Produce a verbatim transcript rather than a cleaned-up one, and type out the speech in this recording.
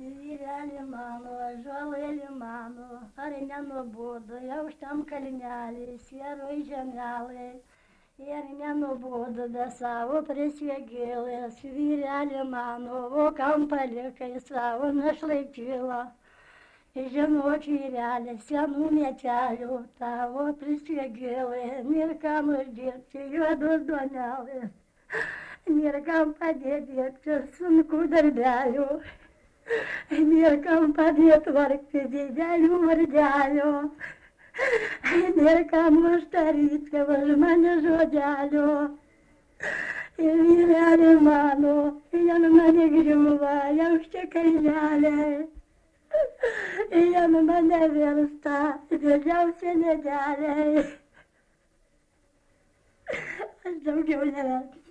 Vyrelį mano, žolėlį mano, ar nenuobodu, jau šitam kalnelį, sieroj žemelį. Ir nenuobodu be savo prisvėgėlės, vyrelį mano, o kam palikai savo našlaikylą. Žinok, vyrelį, senų metelių, tavo prisvėgėlė, nėr kam uždirbti juodos duonelės, nėr kam padėti dirbti sunku darbelių. Nėr kam padėti vargti didelių vardelių, nėr kam uždaryti už mane žodelio. Ir vyrelį mano, jie mane griūva, jau šia kalneliai, jie mane virsta didžiausia nedeliai. Aš daugiau neverksiu.